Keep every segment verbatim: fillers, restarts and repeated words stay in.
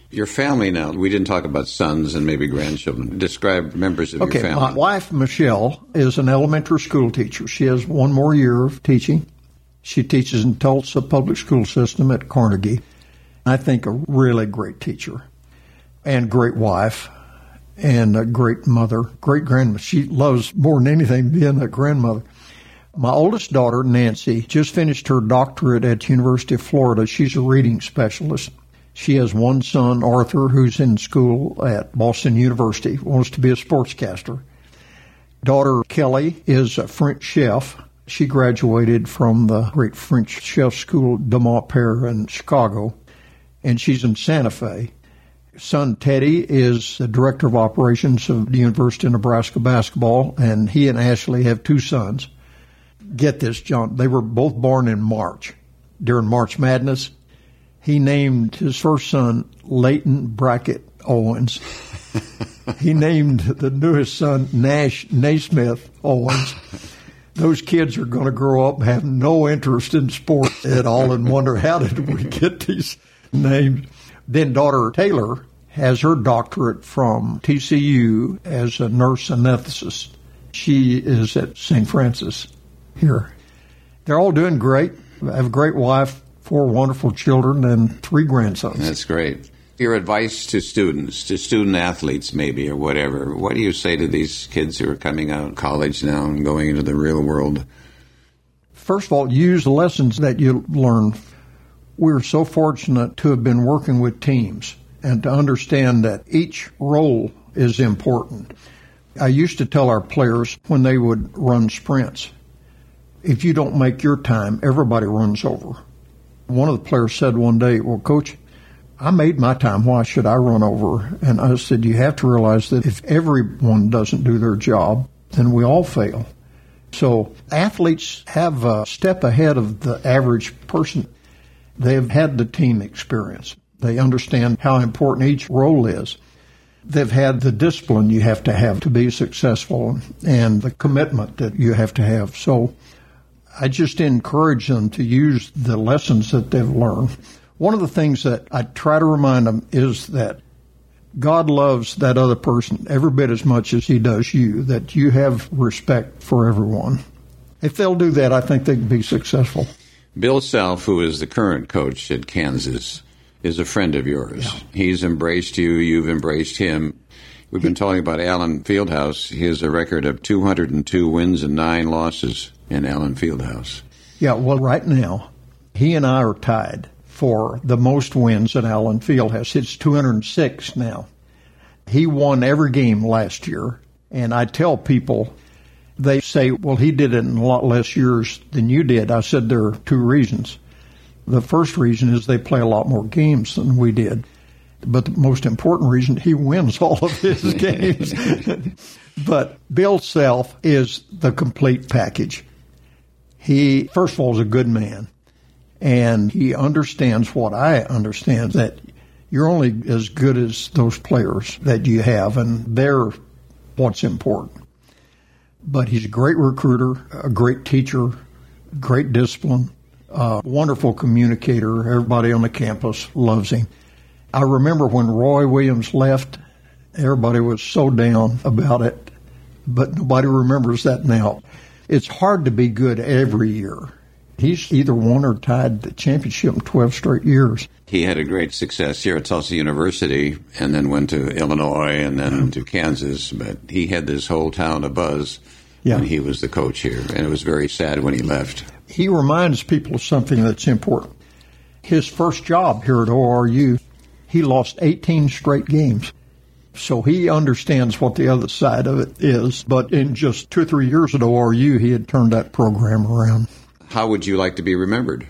Your family now, we didn't talk about sons and maybe grandchildren. Describe members of okay, your family. My wife, Michelle, is an elementary school teacher. She has one more year of teaching. She teaches in Tulsa Public School System at Carnegie. I think a really great teacher and great wife and a great mother, great grandmother. She loves more than anything being a grandmother. My oldest daughter, Nancy, just finished her doctorate at the University of Florida. She's a reading specialist. She has one son, Arthur, who's in school at Boston University, wants to be a sportscaster. Daughter Kelly is a French chef. She graduated from the great French chef school, de Montpellier in Chicago, and she's in Santa Fe. Son Teddy is the director of operations of the University of Nebraska basketball, and he and Ashley have two sons. Get this, John, they were both born in March, during March Madness. He named his first son Leighton Brackett Owens. He named the newest son Nash Naismith Owens. Those kids are going to grow up and have no interest in sports at all and wonder, how did we get these names? Then daughter Taylor has her doctorate from T C U as a nurse anesthetist. She is at Saint Francis here. They're all doing great. I have a great wife, four wonderful children, and three grandsons. That's great. Your advice to students, to student athletes maybe, or whatever, what do you say to these kids who are coming out of college now and going into the real world? First of all, use the lessons that you learn. We're so fortunate to have been working with teams and to understand that each role is important. I used to tell our players when they would run sprints, if you don't make your time, everybody runs over. One of the players said one day, well, Coach, I made my time. Why should I run over? And I said, you have to realize that if everyone doesn't do their job, then we all fail. So athletes have a step ahead of the average person. They've had the team experience. They understand how important each role is. They've had the discipline you have to have to be successful and the commitment that you have to have. So I just encourage them to use the lessons that they've learned. One of the things that I try to remind them is that God loves that other person every bit as much as he does you, that you have respect for everyone. If they'll do that, I think they can be successful. Bill Self, who is the current coach at Kansas, is a friend of yours. Yeah. He's embraced you. You've embraced him. We've been talking about Allen Fieldhouse. He has a record of two hundred two wins and nine losses in Allen Fieldhouse. Yeah, well, right now, he and I are tied for the most wins at Allen Fieldhouse. It's two hundred six now. He won every game last year, and I tell people, they say, well, he did it in a lot less years than you did. I said there are two reasons. The first reason is they play a lot more games than we did. But the most important reason, he wins all of his games. But Bill Self is the complete package. He, first of all, is a good man. And he understands what I understand, that you're only as good as those players that you have, and they're what's important. But he's a great recruiter, a great teacher, great discipline, a wonderful communicator. Everybody on the campus loves him. I remember when Roy Williams left, everybody was so down about it, but nobody remembers that now. It's hard to be good every year. He's either won or tied the championship in twelve straight years. He had a great success here at Tulsa University and then went to Illinois and then yeah. to Kansas. But he had this whole town abuzz yeah. when he was the coach here. And it was very sad when he left. He reminds people of something that's important. His first job here at O R U, he lost eighteen straight games. So he understands what the other side of it is. But in just two or three years at O R U, he had turned that program around. How would you like to be remembered?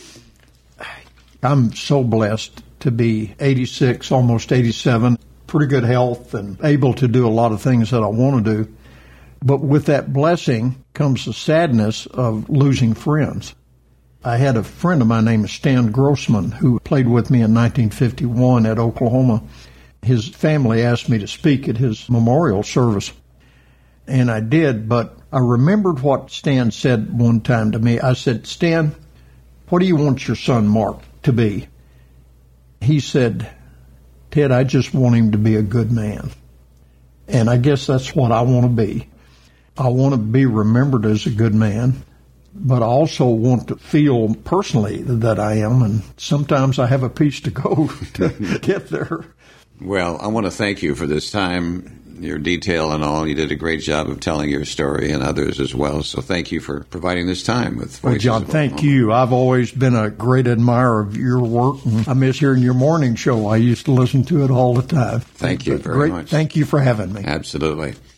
I'm so blessed to be eighty-six, almost eighty-seven, pretty good health and able to do a lot of things that I want to do. But with that blessing comes the sadness of losing friends. I had a friend of mine named Stan Grossman who played with me in nineteen fifty-one at Oklahoma. His family asked me to speak at his memorial service, and I did, but I remembered what Stan said one time to me. I said, Stan, what do you want your son Mark to be? He said, Ted, I just want him to be a good man. And I guess that's what I want to be. I want to be remembered as a good man, but I also want to feel personally that I am, and sometimes I have a piece to go to get there. Well, I want to thank you for this time, your detail and all. You did a great job of telling your story and others as well. So thank you for providing this time with Voices Well, John, of thank Oklahoma. you. I've always been a great admirer of your work. And I miss hearing your morning show. I used to listen to it all the time. Thank you But very great, much. Thank you for having me. Absolutely.